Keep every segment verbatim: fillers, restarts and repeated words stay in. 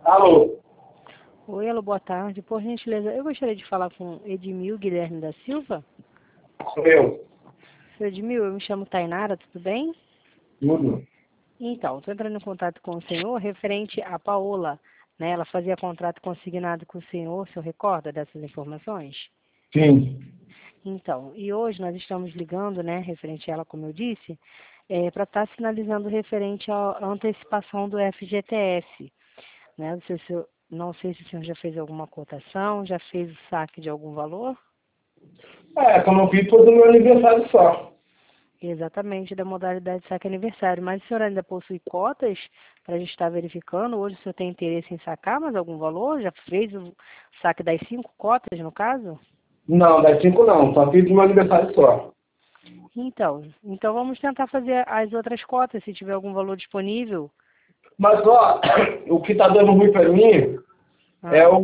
Alô? Oi, alô, boa tarde. Por gentileza, eu gostaria de falar com Edmil Guilherme da Silva. Sou eu. Seu Edmil, eu me chamo Tainara, tudo bem? Tudo. Então, estou entrando em contato com o senhor referente a Paola, né? Ela fazia contrato consignado com o senhor, o senhor recorda dessas informações? Sim. Então, e hoje nós estamos ligando, né, referente a ela, como eu disse, é, para estar sinalizando referente à à antecipação do F G T S, né? Não sei se, o- não sei se o senhor já fez alguma cotação, já fez o saque de algum valor? É, como eu vi, foi do meu aniversário só. Exatamente, da modalidade saque aniversário. Mas o senhor ainda possui cotas para a gente estar verificando? Hoje o senhor tem interesse em sacar mais algum valor? Já fez o saque das cinco cotas, no caso? Não, das cinco não, só fiz do meu aniversário só. Então, então vamos tentar fazer as outras cotas, se tiver algum valor disponível. Mas, ó, o que tá dando ruim pra mim é Ah, o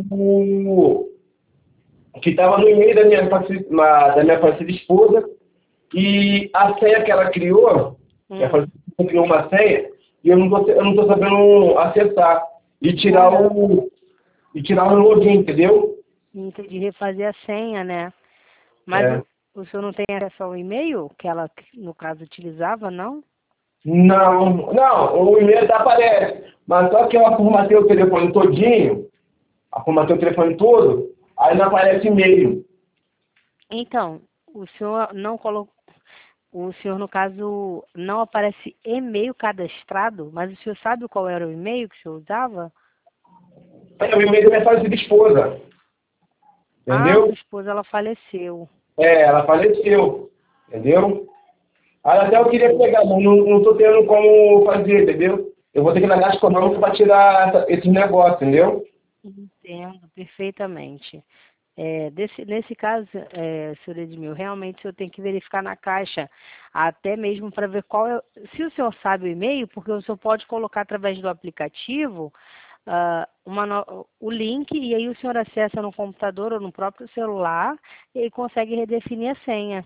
o que tava no e-mail da minha, faleci- ma- da minha falecida esposa e a senha que ela criou, que a hum. falecida esposa criou uma senha, e eu não tô, eu não tô sabendo acessar e tirar Caramba, o, e tirar o login, entendeu? entendi, refazer a senha, né? Mas É. o, o senhor não tem acesso ao e-mail que ela, no caso, utilizava, não? Não, não, o e-mail até aparece, mas só que eu formatei o telefone todinho, eu formatei o telefone todo, aí não aparece e-mail. Então, o senhor não colocou. O senhor, no caso, não aparece e-mail cadastrado, mas o senhor sabe qual era o e-mail que o senhor usava? É o e-mail da minha falecida esposa, Ah, entendeu? sua esposa, ela faleceu. É, ela faleceu, entendeu? Aí até eu queria pegar, mas não, não tô tendo como fazer, entendeu? Eu vou ter que ir na Caixa Econômica para tirar essa, esses negócios, entendeu? Entendo perfeitamente. É, desse, nesse caso, é, senhor Edmil, realmente o senhor tem que verificar na caixa, até mesmo para ver qual é. Se o senhor sabe o e-mail, porque o senhor pode colocar através do aplicativo ah, uma no- o link e aí o senhor acessa no computador ou no próprio celular e aí consegue redefinir a senha.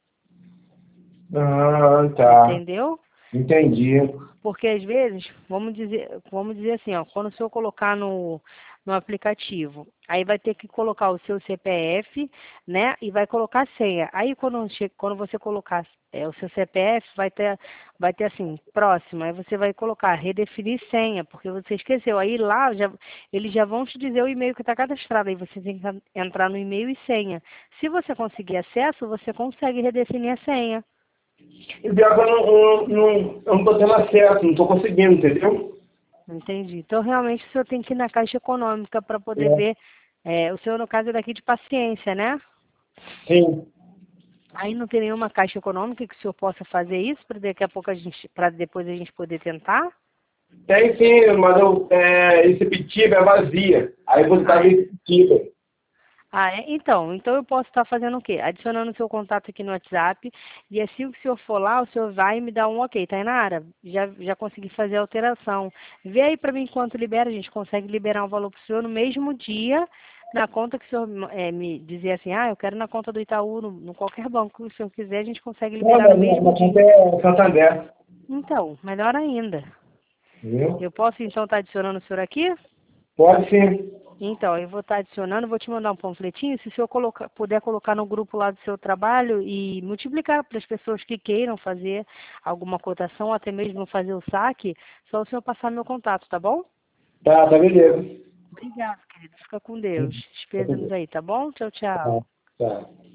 Ah, tá. Entendeu? Entendi. Porque às vezes, vamos dizer, vamos dizer assim, ó, quando o senhor colocar no, no aplicativo, aí vai ter que colocar o seu C P F, né? E vai colocar a senha. Aí quando, che- quando você colocar é, o seu C P F, vai ter, vai ter assim, próximo, aí você vai colocar redefinir senha, porque você esqueceu. Aí lá já, eles já vão te dizer o e-mail que está cadastrado, aí você tem que entrar no e-mail e senha. Se você conseguir acesso, você consegue redefinir a senha. E pior que eu não, eu não, eu não tô tendo acesso, não tô conseguindo, entendeu? Entendi. Então, realmente, o senhor tem que ir na Caixa Econômica para poder É. ver. É, o senhor, no caso, é daqui de Paciência, né? Sim. Aí não tem nenhuma Caixa Econômica que o senhor possa fazer isso para daqui a pouco a gente, para depois a gente poder tentar? Tem sim, mas eu, é, receptiva é vazia. Aí você tá Ah, é? receptiva. Ah, é? Então, então eu posso estar fazendo o quê? Adicionando o seu contato aqui no WhatsApp e assim que o senhor for lá, o senhor vai e me dá um ok, Tainara, já, já consegui fazer a alteração. Vê aí para mim quanto libera, a gente consegue liberar um valor para o senhor no mesmo dia, na conta que o senhor é, me dizer assim, ah, eu quero na conta do Itaú, no, no qualquer banco que o senhor quiser, a gente consegue Não, liberar no mas minha mesmo minha dia. conta é Santander. Então, melhor ainda. Entendeu? Eu posso então estar adicionando o senhor aqui? Pode sim. Então, eu vou estar adicionando, vou te mandar um panfletinho, se o senhor colocar, puder colocar no grupo lá do seu trabalho e multiplicar para as pessoas que queiram fazer alguma cotação, até mesmo fazer o saque, só o senhor passar meu contato, tá bom? Tá, tá beleza. Obrigada, querido. Fica com Deus. Sim. Tá Despesa-nos beleza. aí, tá bom? Tchau, tchau. Tá, tá.